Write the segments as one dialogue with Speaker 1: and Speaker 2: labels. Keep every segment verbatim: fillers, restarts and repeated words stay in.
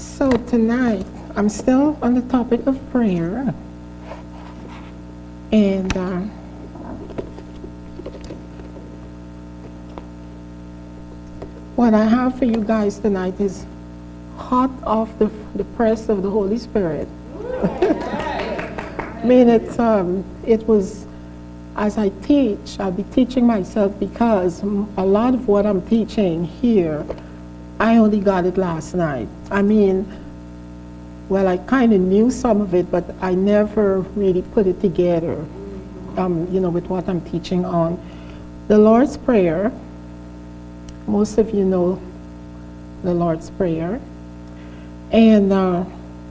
Speaker 1: So tonight, I'm still on the topic of prayer. And uh, what I have for you guys tonight is hot off the, the press of the Holy Spirit. I mean, it's, um, it was, as I teach, I'll be teaching myself because a lot of what I'm teaching here, I only got it last night. I mean, well, I kind of knew some of it, but I never really put it together, um, you know, with what I'm teaching on. The Lord's Prayer, most of you know the Lord's Prayer. And uh,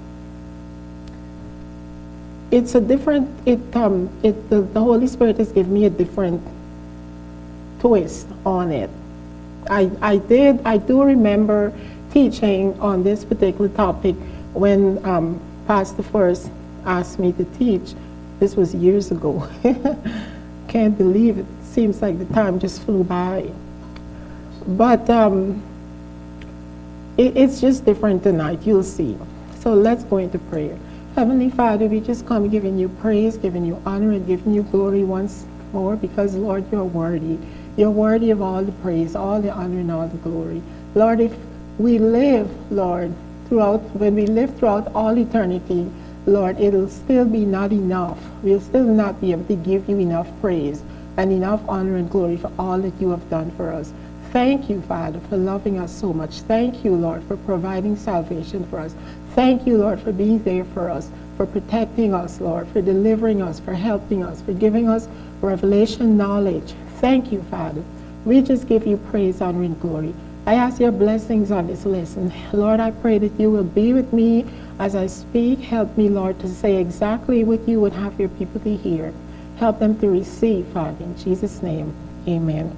Speaker 1: it's a different, it, um, it, the, the Holy Spirit has given me a different twist on it. I, I did, I do remember teaching on this particular topic when um, Pastor first asked me to teach. This was years ago. Can't believe it. Seems like the time just flew by. But um, it, it's just different tonight, you'll see. So let's go into prayer. Heavenly Father, we just come giving you praise, giving you honor, and giving you glory once more because, Lord, you're worthy. You're worthy of all the praise, all the honor, and all the glory. Lord, if we live, Lord, throughout, when we live throughout all eternity, Lord, it'll still be not enough. We'll still not be able to give you enough praise and enough honor and glory for all that you have done for us. Thank you, Father, for loving us so much. Thank you, Lord, for providing salvation for us. Thank you, Lord, for being there for us, for protecting us, Lord, for delivering us, for helping us, for giving us revelation knowledge. Thank you, Father. We just give you praise, honor, and glory. I ask your blessings on this lesson. Lord, I pray that you will be with me as I speak. Help me, Lord, to say exactly what you would have your people to hear. Help them to receive, Father, in Jesus' name. Amen.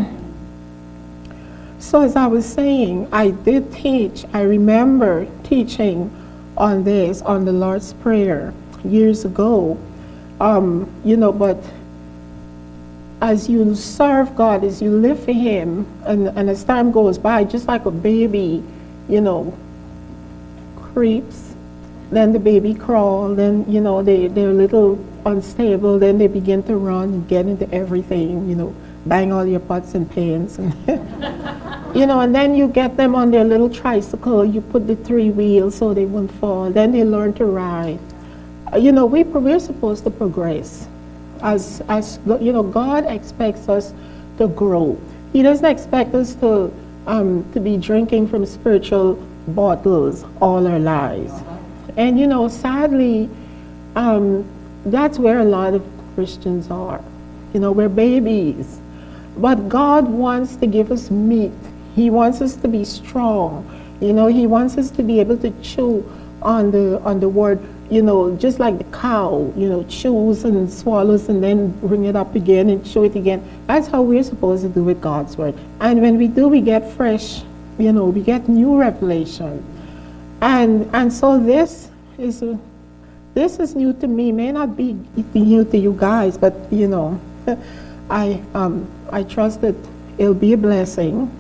Speaker 1: So as I was saying, I did teach, I remember teaching on this, on the Lord's Prayer years ago. Um, you know, but as you serve God, as you live for him, and, and as time goes by, just like a baby, you know, creeps, then the baby crawl, then, you know, they, they're a little unstable, then they begin to run and get into everything, you know, bang all your pots and pans. And you know, and then you get them on their little tricycle, you put the three wheels so they won't fall, then they learn to ride. Uh, you know, we, we're supposed to progress. As, as you know, God expects us to grow. He doesn't expect us to, um, to be drinking from spiritual bottles all our lives. And, you know, sadly, um, that's where a lot of Christians are. You know, we're babies. But God wants to give us meat. He wants us to be strong. You know, he wants us to be able to chew on the, on the word, you know, just like the cow, you know, chews and swallows and then bring it up again and chew it again. That's how we're supposed to do with God's word. And when we do, we get fresh, you know, we get new revelation. And and so this is, uh, this is new to me. May not be new to you guys, but, you know, I, um, I trust that it'll be a blessing.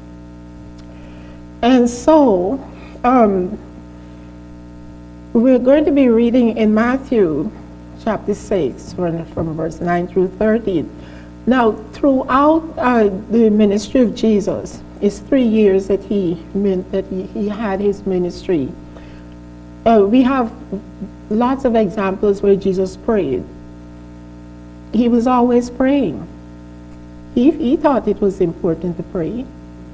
Speaker 1: And so, um, we're going to be reading in Matthew chapter six, from, from verse nine through thirteen. Now, throughout uh, the ministry of Jesus, it's three years that he, that he, he had his ministry. Uh, we have lots of examples where Jesus prayed. He was always praying. He, he thought it was important to pray.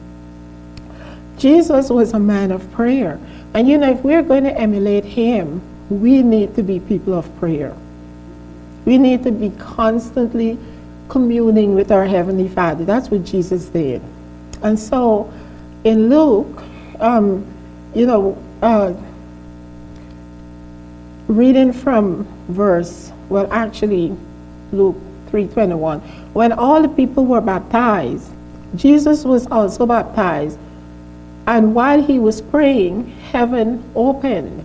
Speaker 1: Jesus was a man of prayer. And you know, if we're going to emulate him, we need to be people of prayer. We need to be constantly communing with our Heavenly Father. That's what Jesus did. And so in Luke, um, you know, uh, reading from verse, well, actually, Luke three twenty-one, when all the people were baptized, Jesus was also baptized. And while he was praying, heaven opened.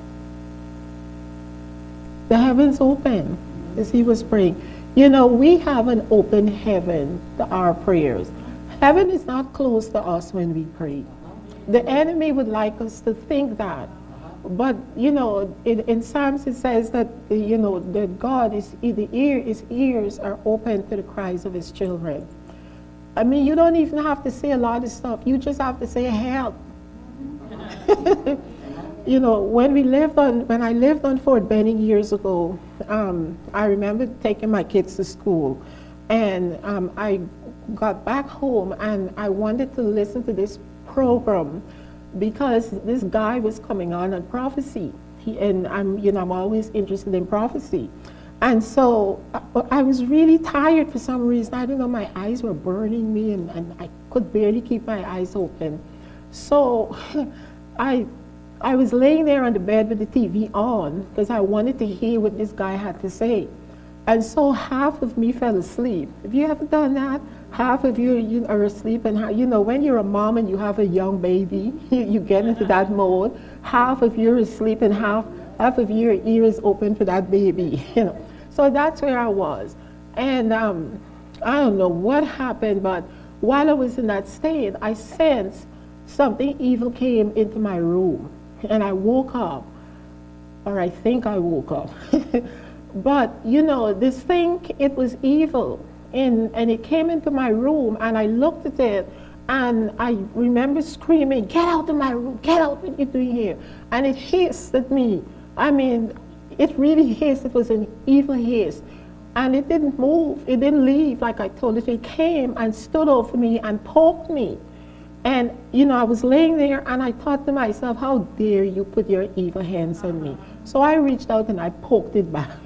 Speaker 1: The heavens opened as he was praying. You know, we have an open heaven to our prayers. Heaven is not closed to us when we pray. The enemy would like us to think that. But, you know, in, in Psalms it says that, you know, that God is, the ear, his ears are open to the cries of his children. I mean, you don't even have to say a lot of stuff. You just have to say help. You know, when we lived on, when I lived on Fort Benning years ago, um, I remember taking my kids to school, and um, I got back home and I wanted to listen to this program because this guy was coming on on prophecy. He, and I'm, you know, I'm always interested in prophecy. And so I, I was really tired for some reason. I don't know, my eyes were burning me, and, and I could barely keep my eyes open. So I, I was laying there on the bed with the T V on because I wanted to hear what this guy had to say. And so half of me fell asleep. Have you ever done that? Half of you, you are asleep, and you know, when you're a mom and you have a young baby, you, you get into that mode. Half of you are asleep, and half, half of your ear is open for that baby. You know, so that's where I was. And um, I don't know what happened, but while I was in that state, I sensed something evil came into my room, and I woke up, or I think I woke up. But you know, this thing, it was evil. And, and it came into my room, and I looked at it, and I remember screaming, "Get out of my room, get out, what are you doing here?" And it hissed at me. I mean, it really hissed. It was an evil hiss. And it didn't move, it didn't leave like I told it. It came and stood over me and poked me. And you know, I was laying there, and I thought to myself, how dare you put your evil hands on me? So I reached out and I poked it back.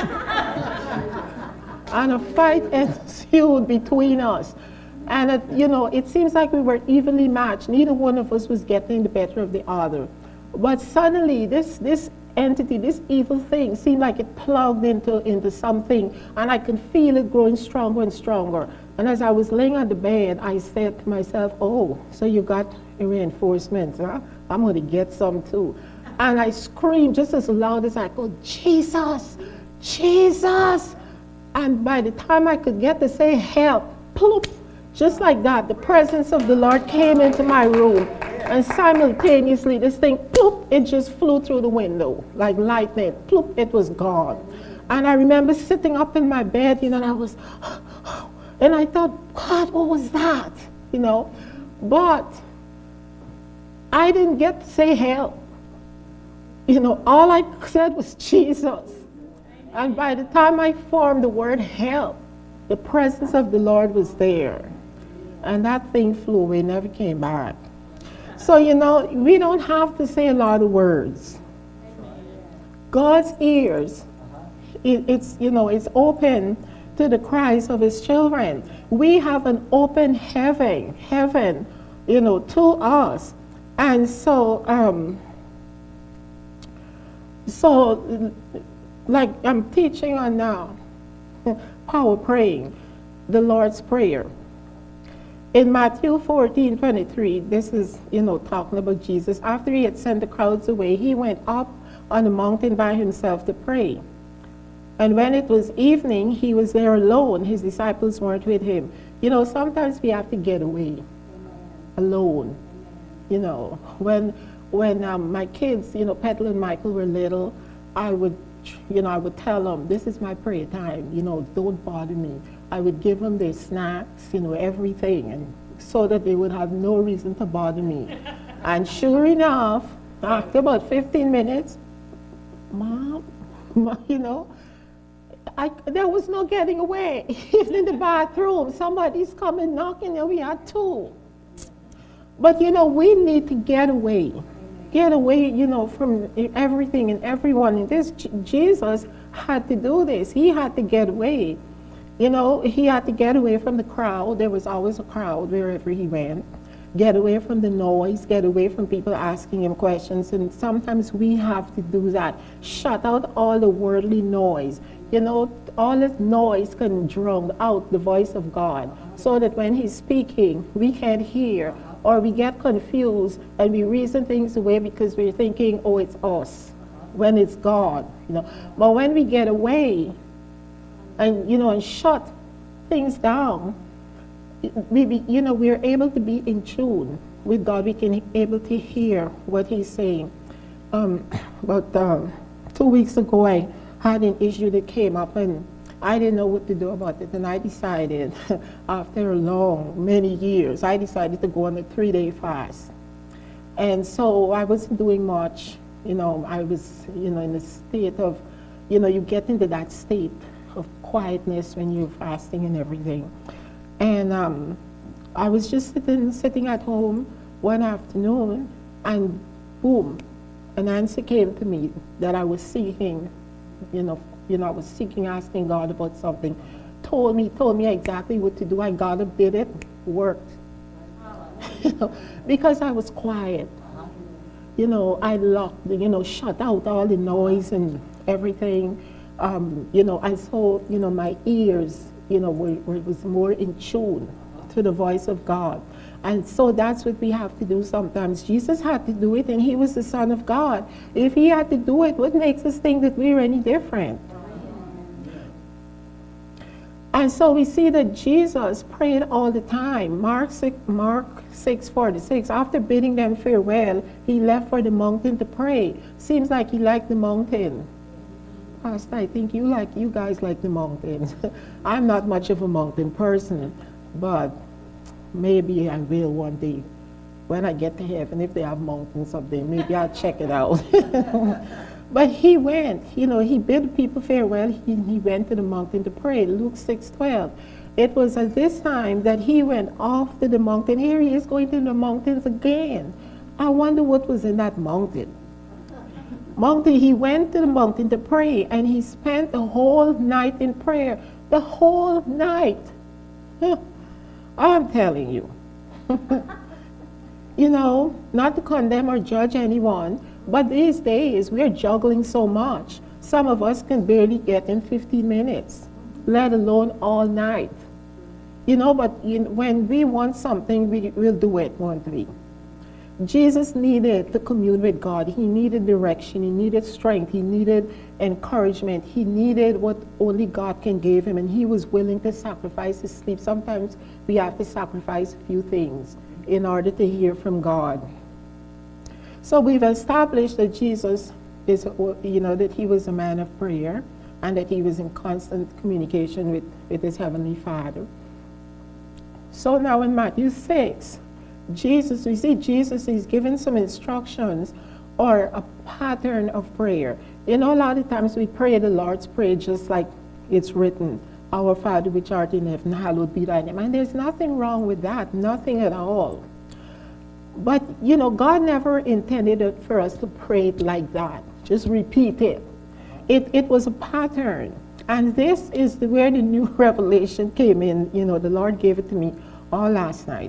Speaker 1: And a fight ensued between us. And, it, you know, it seems like we were evenly matched. Neither one of us was getting the better of the other. But suddenly, this, this entity, this evil thing, seemed like it plugged into, into something, and I could feel it growing stronger and stronger. And as I was laying on the bed, I said to myself, oh, so you got reinforcements, huh? I'm going to get some too. And I screamed just as loud as I could, Jesus, Jesus. And by the time I could get to say help, ploop, just like that, the presence of the Lord came into my room. And simultaneously, this thing, ploop, it just flew through the window like lightning. Ploop, it was gone. And I remember sitting up in my bed, you know, and I was, and I thought, God, what was that? You know, but I didn't get to say help. You know, all I said was Jesus. And by the time I formed the word help, the presence of the Lord was there. And that thing flew away, never came back. So, you know, we don't have to say a lot of words. God's ears, it, it's, you know, it's open to the cries of his children. We have an open heaven, heaven, you know, to us. And so, um, so, like I'm teaching on now, power praying, the Lord's Prayer. In Matthew fourteen twenty-three, this is, you know, talking about Jesus. After he had sent the crowds away, he went up on a mountain by himself to pray. And when it was evening, he was there alone. His disciples weren't with him. You know, sometimes we have to get away alone. You know, when when um, my kids, you know, Petal and Michael were little, I would, you know, I would tell them, this is my prayer time, you know, don't bother me. I would give them their snacks, you know, everything, and so that they would have no reason to bother me. And sure enough, after about fifteen minutes, Mom, you know, I, there was no getting away. Even in the bathroom, somebody's coming knocking, and we had two. But, you know, we need to get away. Get away, you know, from everything and everyone. And this, Jesus had to do this. He had to get away. You know, he had to get away from the crowd. There was always a crowd wherever he went. Get away from the noise, get away from people asking him questions. And sometimes we have to do that. Shut out all the worldly noise. You know, all this noise can drown out the voice of God, so that when he's speaking, we can't hear, or we get confused and we reason things away because we're thinking, oh, it's us, when it's God. You know, but when we get away and, you know, and shut things down, we be, you know, we're able to be in tune with God, we can able to hear what he's saying. Um, but um, two weeks ago, I had an issue that came up, and I didn't know what to do about it. And I decided, after a long, many years, I decided to go on a three-day fast. And so I wasn't doing much. You know, I was, you know, in a state of, you know, you get into that state of quietness when you're fasting and everything. And um, I was just sitting, sitting at home one afternoon, and boom, an answer came to me that I was seeking, you know, you know, I was seeking, asking God about something. Told me, told me exactly what to do. I got up, did it, worked. You know, because I was quiet. You know, I locked, you know, shut out all the noise and everything. Um, you know, I saw, you know, my ears, you know, were, were, was more in tune to the voice of God. And so that's what we have to do sometimes. Jesus had to do it, and he was the Son of God. If he had to do it, what makes us think that we're any different? And so we see that Jesus prayed all the time. Mark six, Mark six forty-six, after bidding them farewell, he left for the mountain to pray. Seems like he liked the mountain. Pastor, I think you like you guys like the mountains. I'm not much of a mountain person, but maybe I will one day. When I get to heaven, if they have mountains up there, maybe I'll check it out. But he went, you know, he bid people farewell. He, he went to the mountain to pray. Luke six twelve. It was at this time that he went off to the mountain. Here he is going to the mountains again. I wonder what was in that mountain. Mountain, he went to the mountain to pray, and he spent the whole night in prayer. The whole night. I'm telling you. You know, not to condemn or judge anyone, but these days we're juggling so much. Some of us can barely get in fifteen minutes, let alone all night. You know, but you know, when we want something, we will do it, won't we? Jesus needed to commune with God. He needed direction. He needed strength. He needed encouragement. He needed what only God can give him, and he was willing to sacrifice his sleep. Sometimes we have to sacrifice a few things in order to hear from God. So we've established that Jesus is, you know, that he was a man of prayer, and that he was in constant communication with, with his heavenly Father. So now in Matthew six, Jesus, we see Jesus is giving some instructions or a pattern of prayer. You know, a lot of times we pray the Lord's Prayer just like it's written, Our Father which art in heaven, hallowed be thy name. And there's nothing wrong with that, nothing at all. But, you know, God never intended it for us to pray it like that. Just repeat it. It, it was a pattern. And this is the, where the new revelation came in. You know, the Lord gave it to me all last night.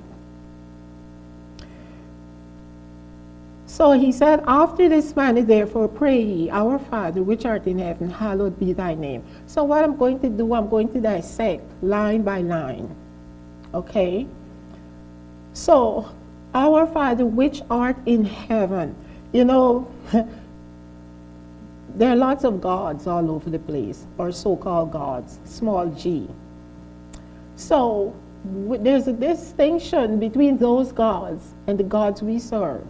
Speaker 1: So he said, after this manner, therefore, pray ye, Our Father, which art in heaven, hallowed be thy name. So what I'm going to do, I'm going to dissect line by line. Okay? So, Our Father, which art in heaven. You know, there are lots of gods all over the place, or so-called gods, small g. So, there's a distinction between those gods and the gods we serve.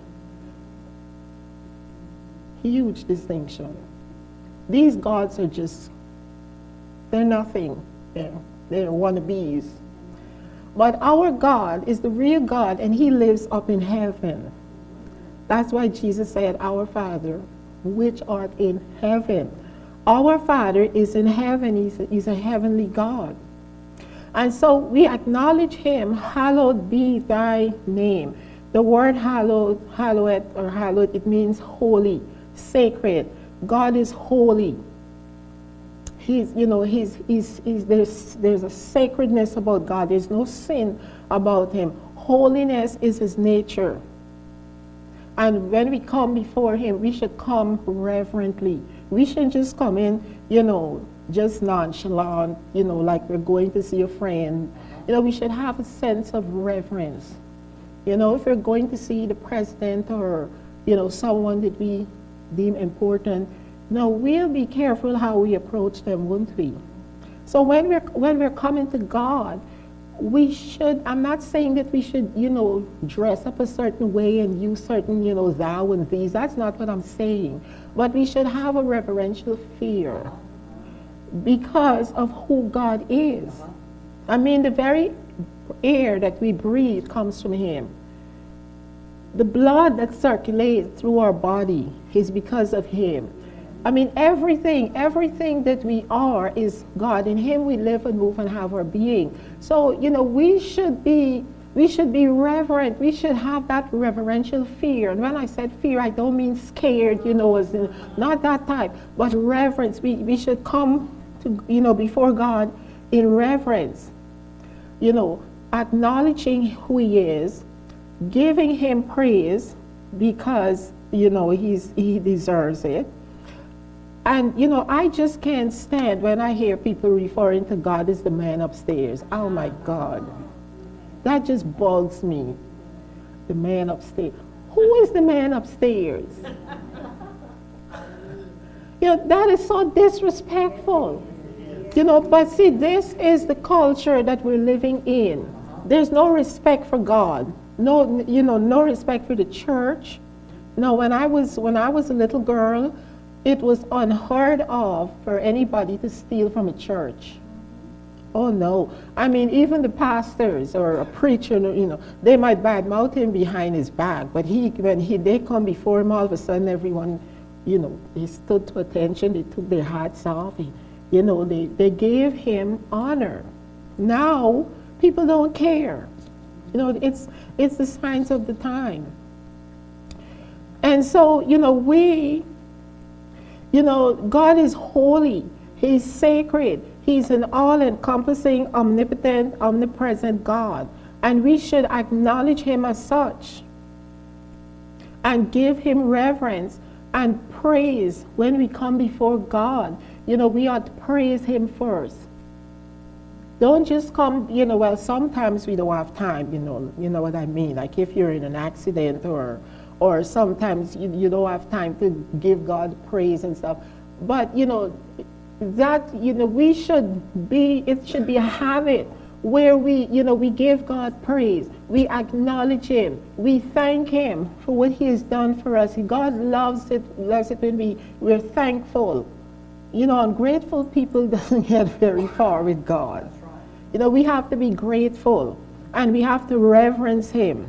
Speaker 1: Huge distinction. These gods are just, they're nothing. They're, they're wannabes. But our God is the real God, and he lives up in heaven. That's why Jesus said, Our Father, which art in heaven. Our Father is in heaven. He's a, he's a heavenly God. And so we acknowledge him, hallowed be thy name. The word hallowed, hallowed, or hallowed, it means holy, sacred. God is holy. He's, you know, he's, he's, he's, there's, there's a sacredness about God. There's no sin about him. Holiness is his nature. And when we come before him, we should come reverently. We shouldn't just come in, you know, just nonchalant, you know, like we're going to see a friend. You know, we should have a sense of reverence. You know, if we're going to see the president or, you know, someone that we deem important, no, we'll be careful how we approach them, won't we? So when we're, when we're coming to God, we should, I'm not saying that we should, you know, dress up a certain way and use certain, you know, thou and these. That's not what I'm saying. But we should have a reverential fear because of who God is. I mean, the very air that we breathe comes from Him. The blood that circulates through our body is because of Him. I mean, everything, everything that we are is God. In Him we live and move and have our being. So, you know, we should be, we should be reverent. We should have that reverential fear. And when I said fear, I don't mean scared, you know, as in, not that type, but reverence. We, we should come to, you know, before God in reverence, you know, acknowledging who He is, giving Him praise because, you know, he's, He deserves it. And, you know, I just can't stand when I hear people referring to God as the man upstairs. Oh, my God. That just bugs me. The man upstairs. Who is the man upstairs? You know, that is so disrespectful. You know, but see, this is the culture that we're living in. There's no respect for God. No, you know, no respect for the church. No, when I was, when I was a little girl, it was unheard of for anybody to steal from a church. Oh no. I mean, even the pastors or a preacher, you know, they might badmouth him behind his back, but he, when he, they come before him, all of a sudden everyone, you know, they stood to attention, they took their hats off, and, you know, they, they gave him honor. Now, people don't care. You know, it's, it's the signs of the time. And so, you know, we, you know, God is holy. He's sacred. He's an all-encompassing, omnipotent, omnipresent God. And we should acknowledge Him as such and give Him reverence and praise when we come before God. You know, we ought to praise Him first. Don't just come, you know, well, sometimes we don't have time, you know, you know what I mean? Like if you're in an accident or or sometimes you, you don't have time to give God praise and stuff. But, you know, that, you know, we should be, it should be a habit where we, you know, we give God praise. We acknowledge Him. We thank Him for what He has done for us. God loves it, loves it when we, we're thankful. You know, ungrateful people doesn't get very far with God. You know, we have to be grateful and we have to reverence Him.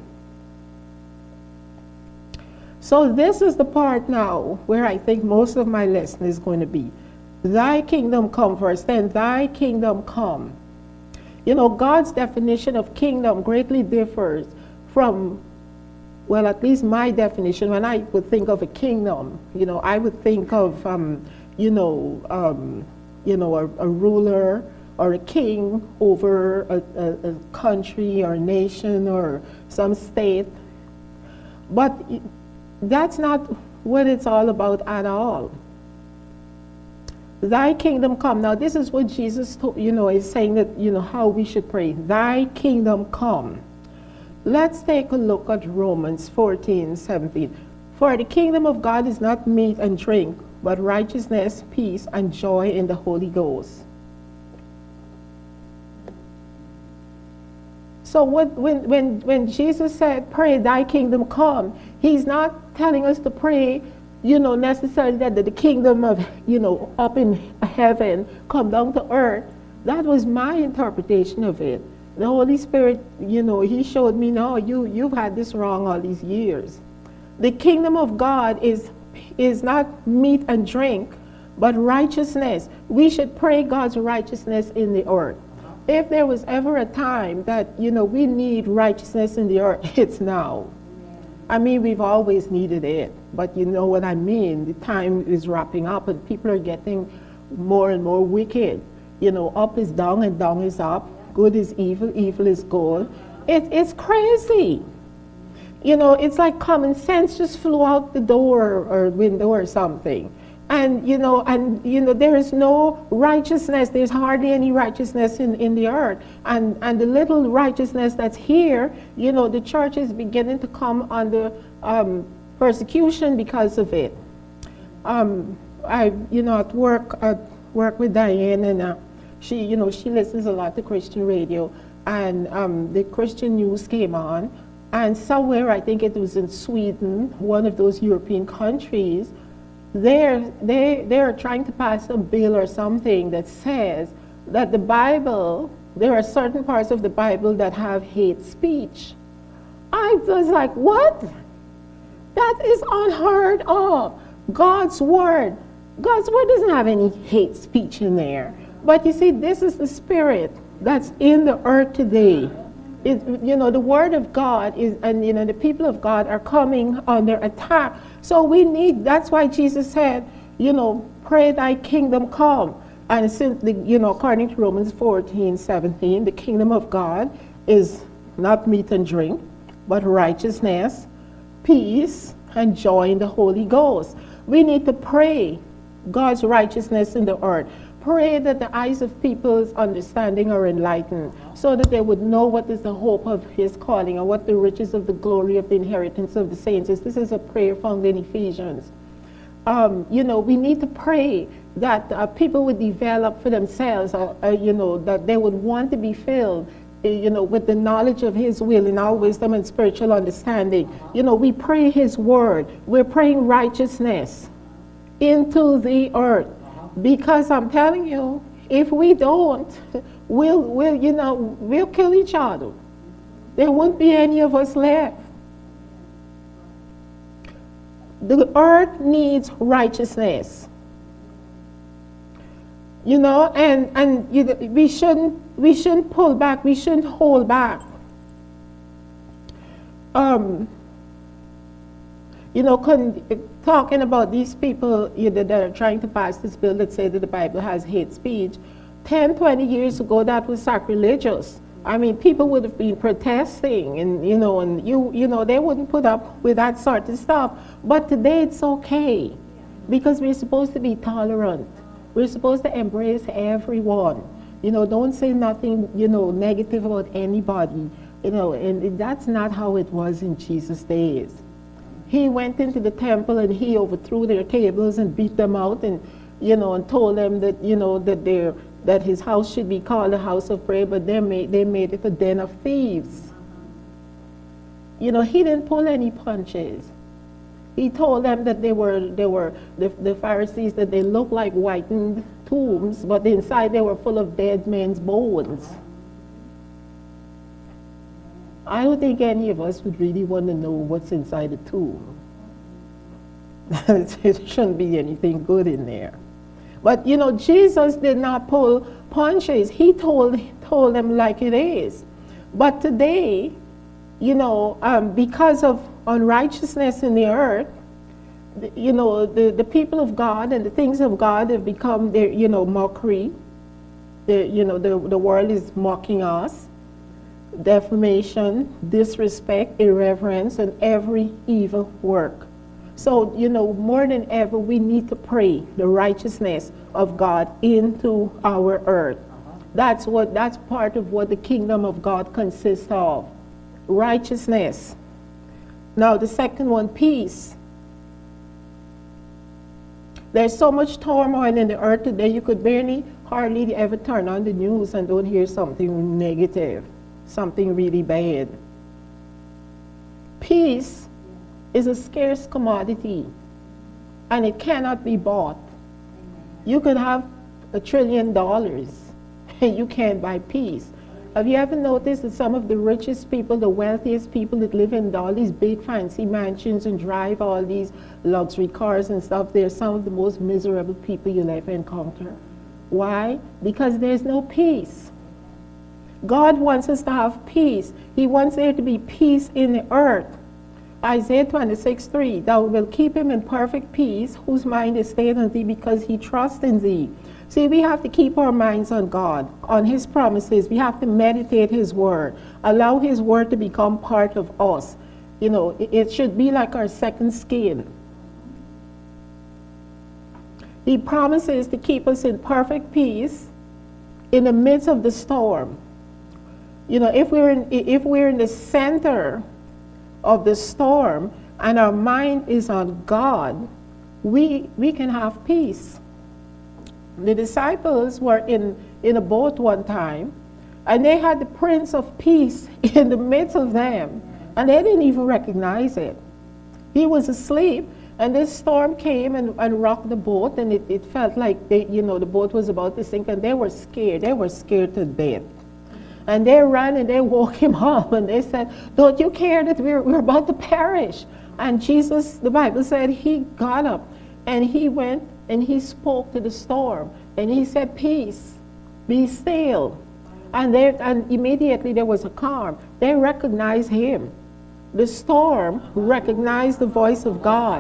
Speaker 1: So this is the part now where I think most of my lesson is going to be. Thy kingdom come first, then thy kingdom come. You know, God's definition of kingdom greatly differs from, well, at least my definition. When I would think of a kingdom, you know, I would think of, um, you know, um, you know, a, a ruler or a king over a, a, a country or a nation or some state. But that's not what it's all about at all. Thy kingdom come. Now this is what Jesus told, you know, is saying that, you know, how we should pray. Thy kingdom come. Let's take a look at Romans fourteen, seventeen. For the kingdom of God is not meat and drink, but righteousness, peace, and joy in the Holy Ghost. So what, when, when, when Jesus said, pray, thy kingdom come, He's not telling us to pray, you know, necessarily that the kingdom of, you know, up in heaven come down to earth. That was my interpretation of it. The Holy Spirit, you know, He showed me, no, you, you've had this wrong all these years. The kingdom of God is, is not meat and drink, but righteousness. We should pray God's righteousness in the earth. If there was ever a time that, you know, we need righteousness in the earth, it's now. I mean, we've always needed it, but you know what I mean. The time is wrapping up and people are getting more and more wicked. You know, up is down and down is up. Good is evil, evil is good. It, it's crazy. You know, it's like common sense just flew out the door or window or something. And, you know, and, you know, there is no righteousness. There's hardly any righteousness in, in the earth. And, and the little righteousness that's here, you know, the church is beginning to come under um, persecution because of it. Um, I, you know, at work, I work with Diane, and uh, she, you know, she listens a lot to Christian radio. and um, the Christian news came on, and somewhere, I think it was in Sweden, one of those European countries, they're, they, they're trying to pass a bill or something that says that the Bible, there are certain parts of the Bible that have hate speech. I was like, what? That is unheard of. God's word. God's word doesn't have any hate speech in there. But you see, this is the spirit that's in the earth today. It, you know, the word of God is, and you know, the people of God are coming under attack. So we need, that's why Jesus said, you know, pray thy kingdom come. And since, the, you know, according to Romans fourteen, seventeen, the kingdom of God is not meat and drink, but righteousness, peace, and joy in the Holy Ghost. We need to pray God's righteousness in the earth. Pray that the eyes of people's understanding are enlightened, so that they would know what is the hope of his calling and what the riches of the glory of the inheritance of the saints is. This is a prayer found in Ephesians. Um, you know, we need to pray that uh, people would develop for themselves, uh, uh, you know, that they would want to be filled, uh, you know, with the knowledge of his will in all wisdom and spiritual understanding. You know, we pray his word. We're praying righteousness into the earth. Because I'm telling you, if we don't, we'll, we'll, you know, we'll kill each other. There won't be any of us left. The earth needs righteousness. You know, and, and you, we shouldn't, we shouldn't pull back, we shouldn't hold back. Um, you know, con- talking about these people, you know, that are trying to pass this bill that say that the Bible has hate speech, ten, twenty years ago, that was sacrilegious. I mean, people would have been protesting, and you know, and you, you know, they wouldn't put up with that sort of stuff. But today it's okay, because we're supposed to be tolerant. We're supposed to embrace everyone. You know, don't say nothing, you know, negative about anybody. You know, and that's not how it was in Jesus' days. He went into the temple and he overthrew their tables and beat them out, and you know, and told them that, you know, that they're that his house should be called a house of prayer, but they made they made it a den of thieves. You know, he didn't pull any punches. He told them that they were they were the, the Pharisees, that they looked like whitened tombs, but inside they were full of dead men's bones. I don't think any of us would really want to know what's inside a tomb. There shouldn't be anything good in there. But, you know, Jesus did not pull punches. He told, told them like it is. But today, you know, um, because of unrighteousness in the earth, you know, the, the people of God and the things of God have become their, you know, mockery. The, you know, the, the world is mocking us. Defamation, disrespect, irreverence, and every evil work. So, you know, more than ever, we need to pray the righteousness of God into our earth. That's what, that's part of what the kingdom of God consists of. Righteousness. Now, the second one, peace. There's so much turmoil in the earth today, you could barely, hardly ever turn on the news and don't hear something negative, something really bad. Peace is a scarce commodity, and it cannot be bought. You could have a trillion dollars, and you can't buy peace. Have you ever noticed that some of the richest people, the wealthiest people that live in all these big fancy mansions and drive all these luxury cars and stuff, they're some of the most miserable people you'll ever encounter? Why? Because there's no peace. God wants us to have peace. He wants there to be peace in the earth. Isaiah twenty-six, three, thou wilt keep him in perfect peace, whose mind is stayed on thee, because he trusts in thee. See, we have to keep our minds on God, on his promises. We have to meditate his word. Allow his word to become part of us. You know, it, it should be like our second skin. He promises to keep us in perfect peace in the midst of the storm. You know, if we're in, if we're in the center of the storm and our mind is on God, we, we can have peace. The disciples were in, in a boat one time, And they had the Prince of Peace in the midst of them. And they didn't even recognize it. He was asleep, and this storm came and, and rocked the boat, and it, it felt like they, you know, the boat was about to sink, and they were scared. They were scared to death. And they ran and they woke him up, and they said, don't you care that we're, we're about to perish? And Jesus, the Bible said, he got up, and he went and he spoke to the storm, and he said, peace, be still. And, there, and immediately there was a calm. They recognized him. The storm recognized the voice of God.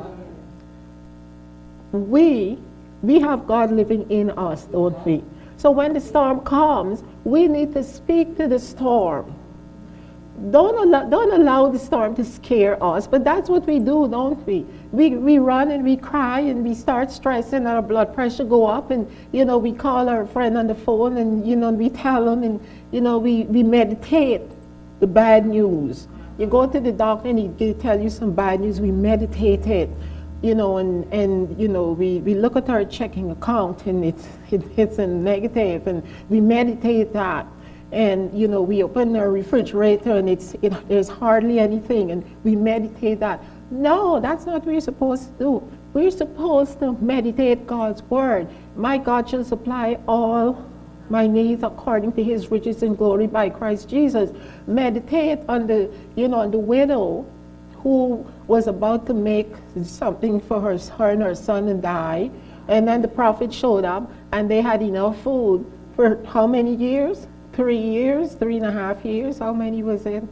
Speaker 1: We, we have God living in us, don't we? So when the storm comes, we need to speak to the storm. Don't allow, don't allow the storm to scare us, but that's what we do, don't we? We we run and we cry and we start stressing, our blood pressure go up, and you know we call our friend on the phone, and you know we tell them, and you know we, we meditate the bad news. You go to the doctor and he, he tell you some bad news, we meditate it, you know, and, and you know we, we look at our checking account and it's it, it's a negative, and we meditate that. And you know we open our refrigerator and it's it, there's hardly anything, and we meditate that. No, that's not what we're supposed to do. We're supposed to meditate God's word. My God shall supply all my needs according to his riches and glory by Christ Jesus. Meditate on the, you know, on the widow who was about to make something for her, her and her son and die. And then the prophet showed up and they had enough food for how many years? Three years, three and a half years. How many was it?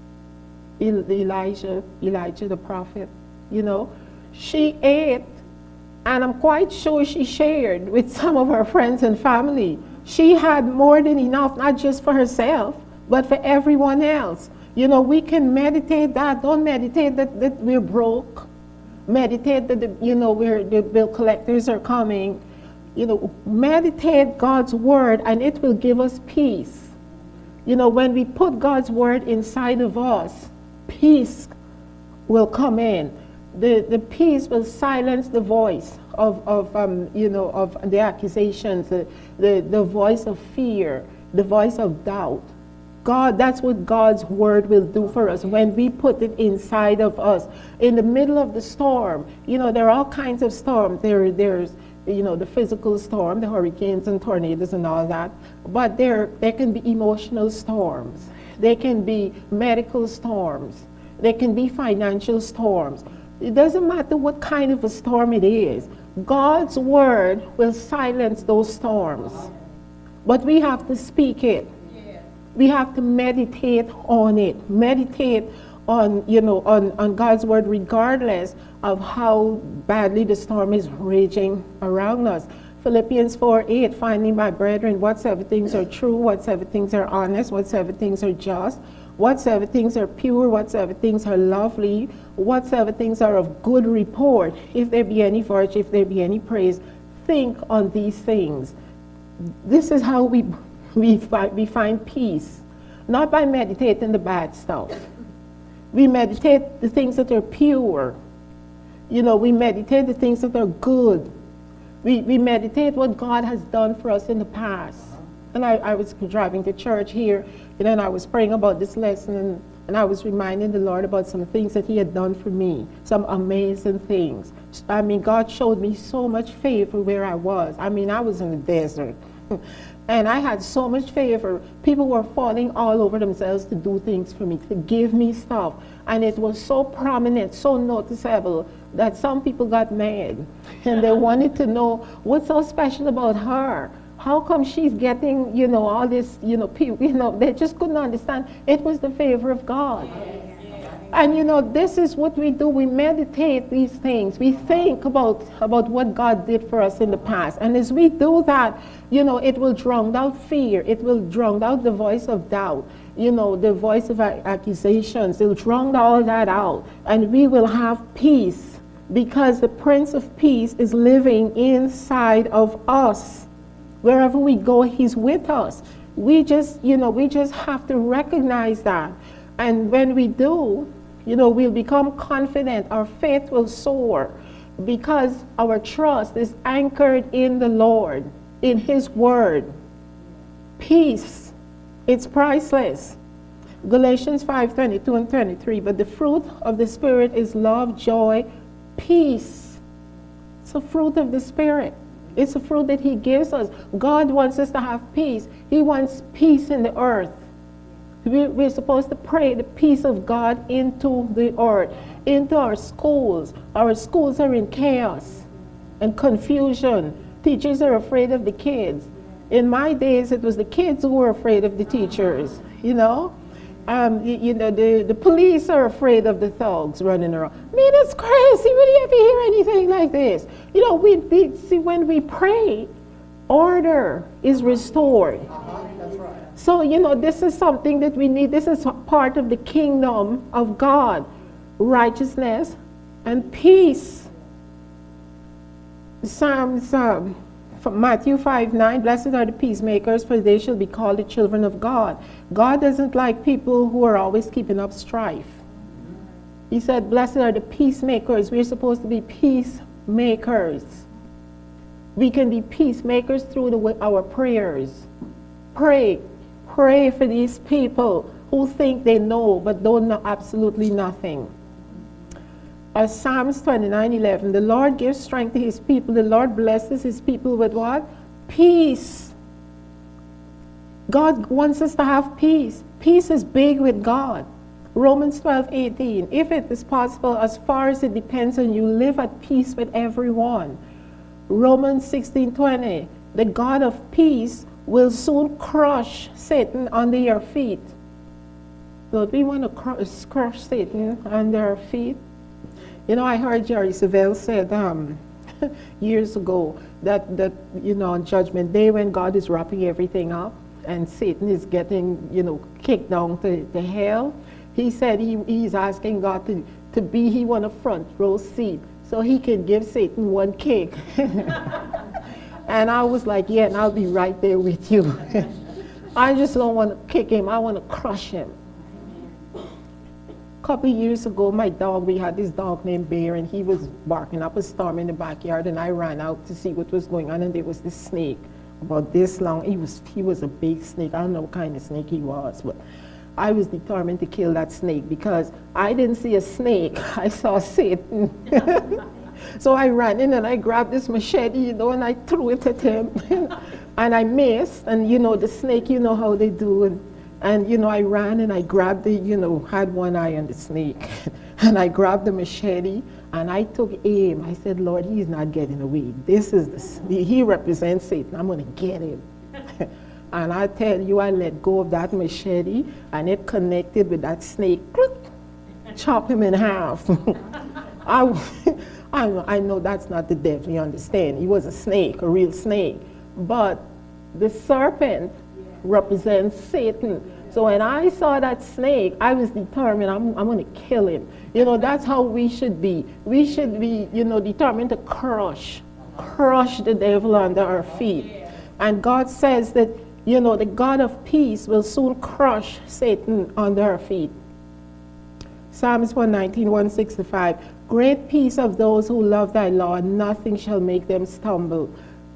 Speaker 1: Elijah, Elijah the prophet, you know. She ate, and I'm quite sure she shared with some of her friends and family. She had more than enough, not just for herself, but for everyone else. You know, we can meditate that. Don't meditate that, that we're broke. Meditate that, the, you know, we're, the bill collectors are coming. You know, meditate God's word, and it will give us peace. You know, when we put God's word inside of us, peace will come in. The, the peace will silence the voice of, of um, you know, of the accusations, the, the, the voice of fear, the voice of doubt. God, that's what God's word will do for us when we put it inside of us. In the middle of the storm, you know, there are all kinds of storms. There, there's, you know, the physical storm, the hurricanes and tornadoes and all that. But there, there can be emotional storms. There can be medical storms. There can be financial storms. It doesn't matter what kind of a storm it is. God's word will silence those storms. But we have to speak it. We have to meditate on it. Meditate on, you know, on, on God's word regardless of how badly the storm is raging around us. Philippians four eight, finally, my brethren, whatsoever things are true, whatsoever things are honest, whatsoever things are just, whatsoever things are pure, whatsoever things are lovely, whatsoever things are of good report, if there be any virtue, if there be any praise, think on these things. This is how we, we, fi- we find peace, not by meditating the bad stuff. We meditate the things that are pure. You know, we meditate the things that are good. We, we meditate what God has done for us in the past. And I, I was driving to church here, and then I was praying about this lesson, and, and I was reminding the Lord about some things that he had done for me, some amazing things. I mean, God showed me so much favor where I was. I mean, I was in the desert, and I had so much favor. People were falling all over themselves to do things for me, to give me stuff. And it was so prominent, so noticeable, that some people got mad, and they wanted to know what's so special about her. How come she's getting, you know, all this, you know, people, you know, they just couldn't understand. It was the favor of God. And, you know, this is what we do. We meditate these things. We think about, about what God did for us in the past. And as we do that, you know, it will drown out fear. It will drown out the voice of doubt, you know, the voice of accusations. It will drown all that out. And we will have peace because the Prince of Peace is living inside of us. Wherever we go, he's with us. We just, you know, we just have to recognize that. And when we do, you know, we'll become confident. Our faith will soar because our trust is anchored in the Lord, in his word. Peace. It's priceless. Galatians five twenty-two and twenty-three, but the fruit of the Spirit is love, joy, peace. It's a fruit of the Spirit. It's a fruit that He gives us. God wants us to have peace. He wants peace in the earth. We're supposed to pray the peace of God into the earth, into our schools. Our schools are in chaos and confusion. Teachers are afraid of the kids. In my days, it was the kids who were afraid of the teachers, you know. Um, you, you know, the, the police are afraid of the thugs running around. I mean, it's crazy. When do you ever hear anything like this? You know, we, we see when we pray, order is restored.
Speaker 2: That's right.
Speaker 1: So, you know, this is something that we need. This is part of the kingdom of God. Righteousness and peace. Psalms, um, from Matthew five nine, blessed are the peacemakers, for they shall be called the children of God. God doesn't like people who are always keeping up strife. He said, blessed are the peacemakers. We're supposed to be peacemakers. We can be peacemakers through the, our prayers. Pray. Pray for these people who think they know but don't know absolutely nothing. Uh, Psalms twenty-nine eleven, the Lord gives strength to His people. The Lord blesses His people with what? Peace. God wants us to have peace. Peace is big with God. Romans twelve eighteen, if it is possible, as far as it depends on you, live at peace with everyone. Romans sixteen twenty, the God of peace will soon crush Satan under your feet. Don't we want to crush, crush Satan under our feet? You know, I heard Jerry Savelle said um, years ago that, that, you know, on Judgment Day when God is wrapping everything up and Satan is getting, you know, kicked down to, to hell, he said he, he's asking God to, to be, he want a front row seat so he can give Satan one kick. And I was like, yeah, and I'll be right there with you. I just don't want to kick him. I want to crush him. A couple of years ago, my dog, we had this dog named Bear, and he was barking up a storm in the backyard, and I ran out to see what was going on, and there was this snake about this long. He was, he was a big snake. I don't know what kind of snake he was, but I was determined to kill that snake because I didn't see a snake. I saw Satan. So I ran in and I grabbed this machete, you know, and I threw it at him. And I missed. And, you know, the snake, you know how they do. And, and, you know, I ran and I grabbed the, you know, had one eye on the snake. And I grabbed the machete and I took aim. I said, Lord, he's not getting away. This is, the, he represents Satan. I'm going to get him. And I tell you, I let go of that machete and it connected with that snake. Chop him in half. I, I, I know that's not the devil, you understand. He was a snake, a real snake. But the serpent represents Satan. So when I saw that snake, I was determined, I'm, I'm going to kill him. You know, that's how we should be. We should be, you know, determined to crush, crush the devil under our feet. And God says that, you know, the God of peace will soon crush Satan under our feet. Psalms one nineteen, one sixty-five, great peace of those who love thy law, nothing shall make them stumble.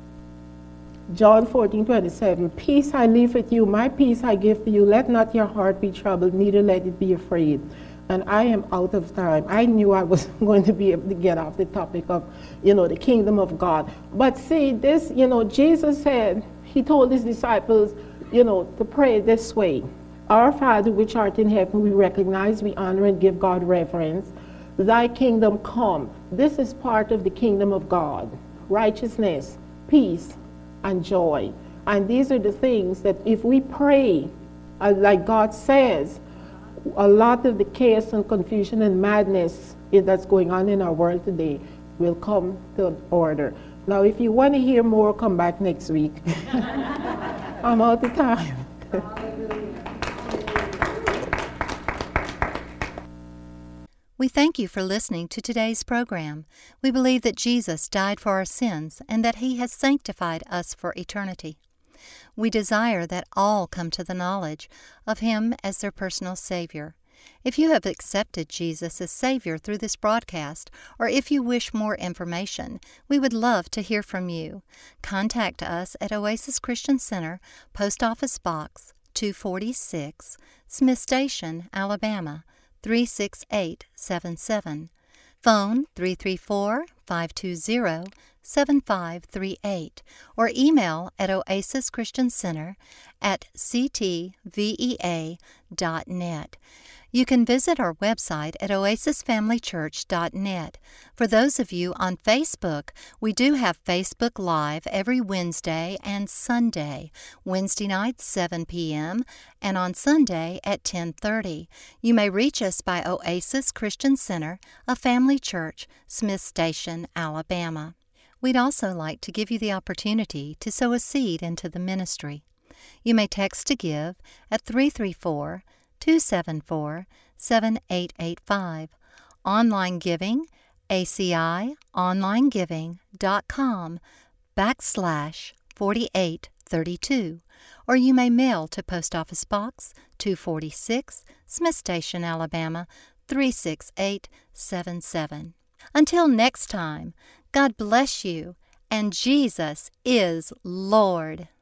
Speaker 1: John fourteen, twenty-seven, peace I leave with you, my peace I give to you, let not your heart be troubled, neither let it be afraid. And I am out of time. I knew I was going to be able to get off the topic of, you know, the kingdom of God. But see, this, you know, Jesus said, he told his disciples, you know, to pray this way. Our Father, which art in heaven, we recognize, we honor and give God reverence. Thy kingdom come. This is part of the kingdom of God. Righteousness, peace, and joy. And these are the things that if we pray, uh, like God says, a lot of the chaos and confusion and madness that's going on in our world today will come to order. Now, if you want to hear more, come back next week. I'm out of time.
Speaker 3: We thank you for listening to today's program. We believe that Jesus died for our sins and that He has sanctified us for eternity. We desire that all come to the knowledge of Him as their personal Savior. If you have accepted Jesus as Savior through this broadcast, or if you wish more information, we would love to hear from you. Contact us at Oasis Christian Center, Post Office Box two forty-six, Smith Station, Alabama, three six eight seven seven. Phone three three four, five two zero, seven five three eight or email at oasis christian center at c t v e a dot net. You can visit our website at oasis family church dot net. For those of you on Facebook, we do have Facebook Live every Wednesday and Sunday, Wednesday nights seven p.m. and on Sunday at ten thirty. You may reach us by Oasis Christian Center, a family church, Smith Station, Alabama. We'd also like to give you the opportunity to sow a seed into the ministry. You may text to give at three three four, two seven four, seven eight eight five. Online giving, A C I online giving dot com backslash forty-eight thirty-two. Or you may mail to Post Office Box two forty-six, Smith Station, Alabama, three six eight seven seven. Until next time, God bless you, and Jesus is Lord.